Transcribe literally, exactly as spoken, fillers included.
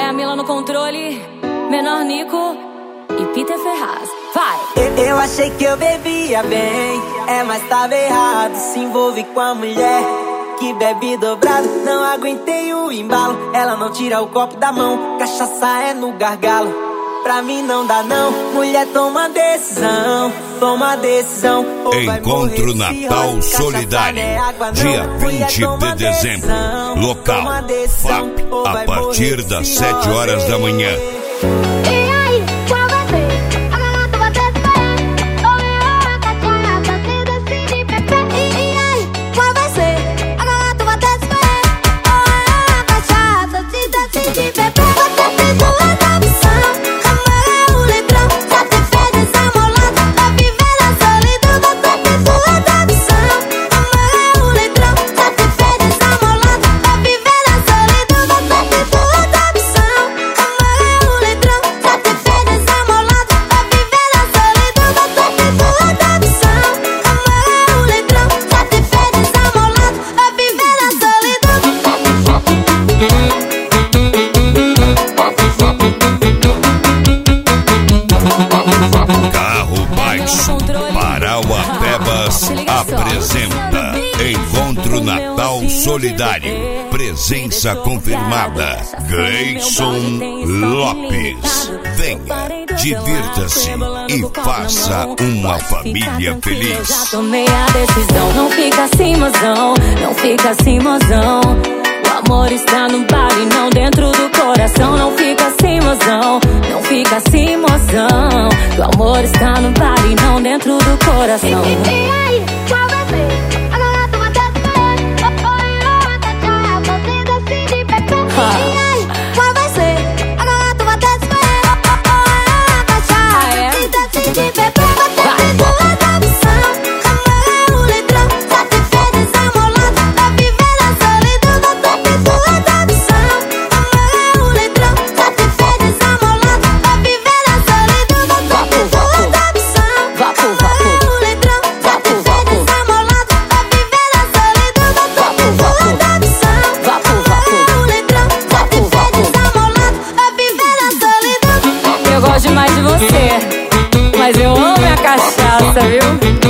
Camila no controle, Menor Nico e Peter Ferraz. Vai! Eu, eu achei que eu bebia bem, é, mas tava errado. Se envolve com a mulher que bebe dobrado. Não aguentei o embalo, ela não tira o copo da mão. Cachaça é no gargalo, pra mim não dá não. Mulher, toma decisão, toma decisão. Encontro Natal Solidário, dia vinte de dezembro. Local, F A P, a partir das sete horas da manhã. Parauapebas apresenta Encontro Natal Solidário. Presença confirmada, Gleison Lopes. Venha, divirta-se e faça uma família feliz. Já tomei a decisão, não fica assim, mozão, não fica assim, mozão. O amor está no bar e não dentro do coração. Não fica assim, mozão, não fica assim, mozão. O amor está no bar e não dentro do coração. E, e, e aí, qual vai ser? Agora tu vai ter que Eu gosto demais de você, mas eu amo a cachaça, viu?